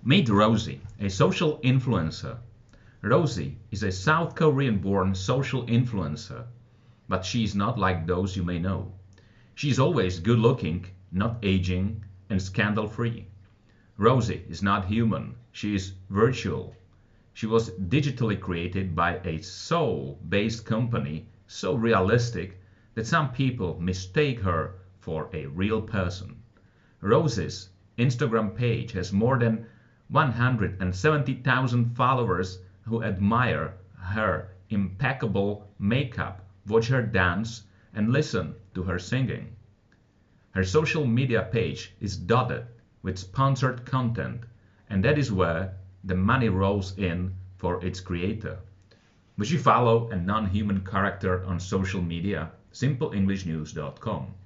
Meet Rosie, a social influencer. Rosie is a South Korean-born social influencer, but she is not like those you may know. She is always good-looking, not aging, and scandal-free. Rosie is not human, she is virtual. She was digitally created by a Seoul-based company so realistic that some people mistake her for a real person. Rosie's Instagram page has more than 170,000 followers who admire her impeccable makeup, watch her dance, and listen to her singing. Her social media page is dotted with sponsored content, and that is where the money rolls in for its creator. Would you follow a non-human character on social media? SimpleEnglishNews.com